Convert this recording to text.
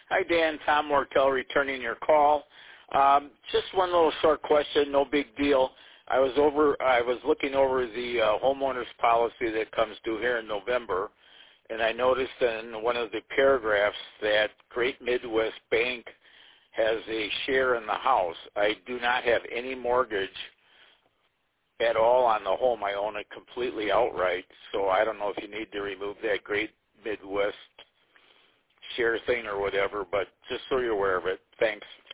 Hi, Dan. Tom Mortel returning your call. Just one little short question, no big deal. I was looking over the homeowner's policy that comes due here in November, and I noticed in one of the paragraphs that Great Midwest Bank has a share in the house. I do not have any mortgage at all on the home. I own it completely outright, so I don't know if you need to remove that Great Midwest share thing or whatever, but just so you're aware of it. Thanks.